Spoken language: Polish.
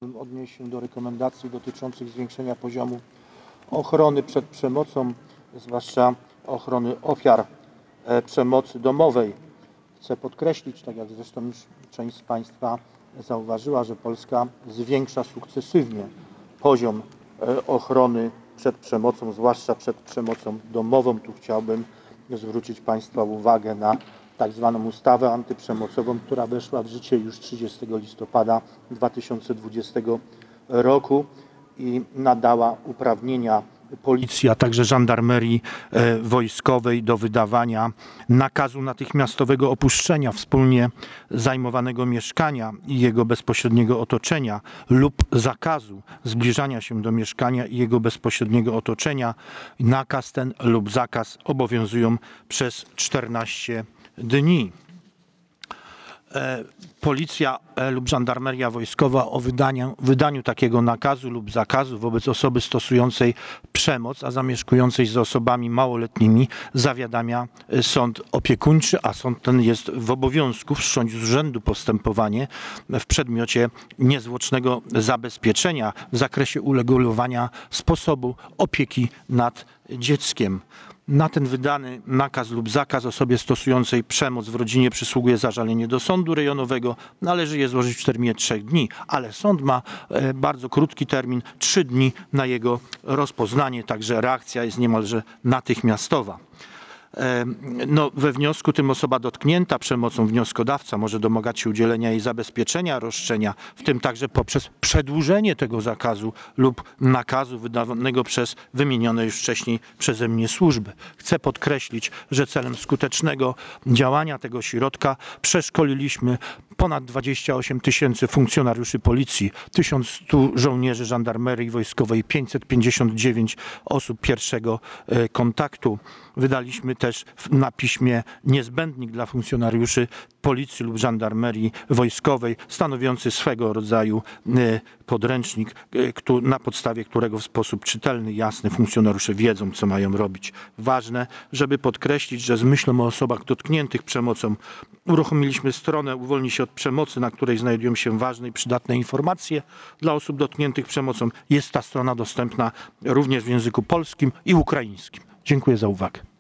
Odnieść się do rekomendacji dotyczących zwiększenia poziomu ochrony przed przemocą, zwłaszcza ochrony ofiar przemocy domowej. Chcę podkreślić, tak jak zresztą już część z Państwa zauważyła, że Polska zwiększa sukcesywnie poziom ochrony przed przemocą, zwłaszcza przed przemocą domową. Tu chciałbym zwrócić Państwa uwagę na tak zwaną ustawę antyprzemocową, która weszła w życie już 30 listopada 2020 roku i nadała uprawnienia Policji, a także Żandarmerii Wojskowej do wydawania nakazu natychmiastowego opuszczenia wspólnie zajmowanego mieszkania i jego bezpośredniego otoczenia lub zakazu zbliżania się do mieszkania i jego bezpośredniego otoczenia. Nakaz ten lub zakaz obowiązują przez 14 dni. Policja lub Żandarmeria Wojskowa o wydaniu takiego nakazu lub zakazu wobec osoby stosującej przemoc, a zamieszkującej z osobami małoletnimi zawiadamia sąd opiekuńczy, a sąd ten jest w obowiązku wszcząć z urzędu postępowanie w przedmiocie niezwłocznego zabezpieczenia w zakresie uregulowania sposobu opieki nad dzieckiem. Na ten wydany nakaz lub zakaz osobie stosującej przemoc w rodzinie przysługuje zażalenie do sądu rejonowego. Należy je złożyć w terminie 3 dni, ale sąd ma bardzo krótki termin, 3 dni na jego rozpoznanie, także reakcja jest niemalże natychmiastowa. We wniosku tym osoba dotknięta przemocą, wnioskodawca, może domagać się udzielenia jej zabezpieczenia roszczenia, w tym także poprzez przedłużenie tego zakazu lub nakazu wydawanego przez wymienione już wcześniej przeze mnie służby. Chcę podkreślić, że celem skutecznego działania tego środka przeszkoliliśmy ponad 28 000 funkcjonariuszy Policji, 1100 żołnierzy Żandarmerii Wojskowej, 559 osób pierwszego kontaktu. Wydaliśmy też na piśmie niezbędnik dla funkcjonariuszy Policji lub Żandarmerii Wojskowej, stanowiący swego rodzaju podręcznik, na podstawie którego w sposób czytelny, jasny funkcjonariusze wiedzą, co mają robić. Ważne, żeby podkreślić, że z myślą o osobach dotkniętych przemocą uruchomiliśmy stronę Uwolnij się od przemocy, na której znajdują się ważne i przydatne informacje dla osób dotkniętych przemocą. Jest ta strona dostępna również w języku polskim i ukraińskim. Dziękuję za uwagę.